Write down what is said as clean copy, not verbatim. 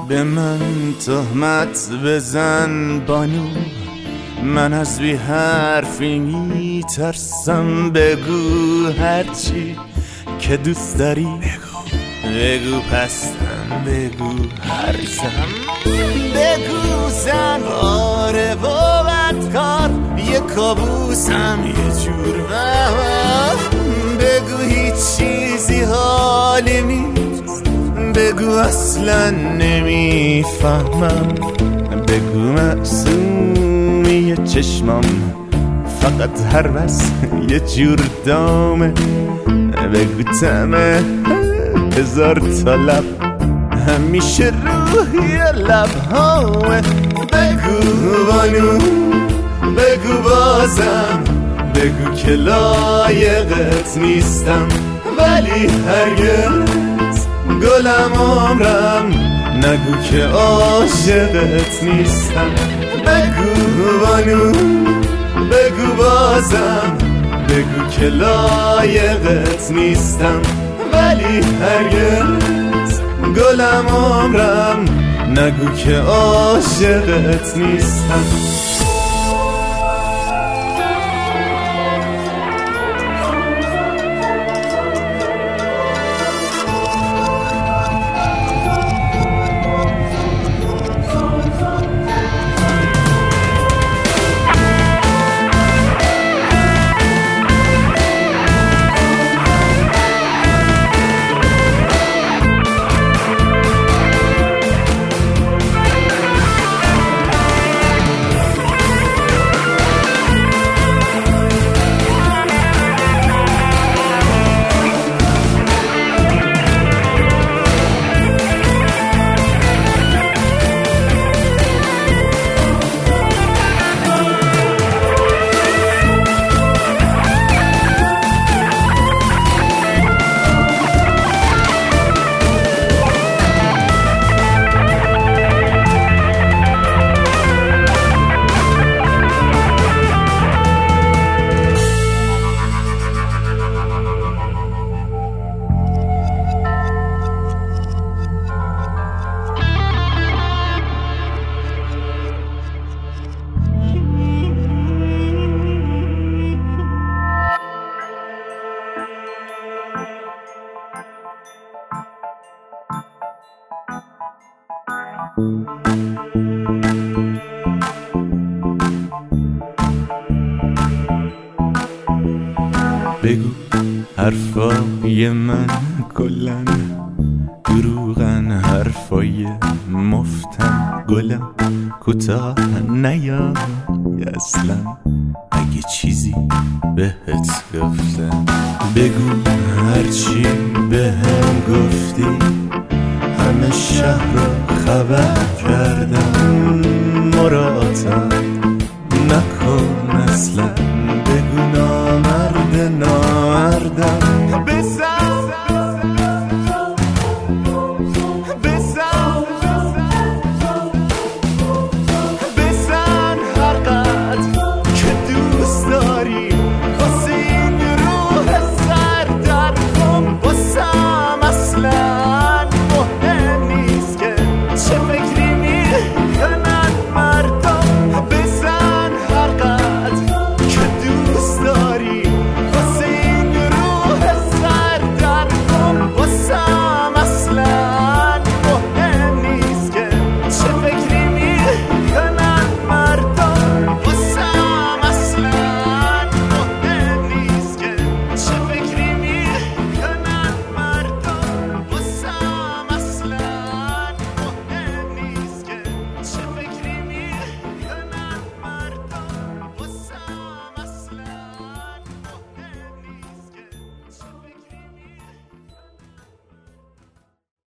به من تهمت بزن بانو، من از بی حرفی میترسم. بگو هرچی که دوست داری، بگو پستم، بگو هرزم، بگو زن آره و بدکار، یه کابوسم یه جور وهم. بگو هیچ چیزی حالی نیست، بگو اصلا نمیفهمم. بگو معصومی چشمام فقط هر بس یه جور دامه. بگو طعمه هزار تا لب همیشه روی لبهامه. بگو بانو، بگو بازم، بگو که لایقت نیستم، ولی هرگز گلم عمرم نگو که عاشقت نیستم. بگو بانو، بگو بازم، بگو که لایقت نیستم، ولی هرگز گلم عمرم نگو که عاشقت نیستم. بگو حرفای من کلن دروغن، حرفای مفتن گلم کوتاه نیا اصلا اگه چیزی بهت گفتم. بگو هرچی بهم گفتی همه شهر رو خبر کردم. مراتب نکن اصلا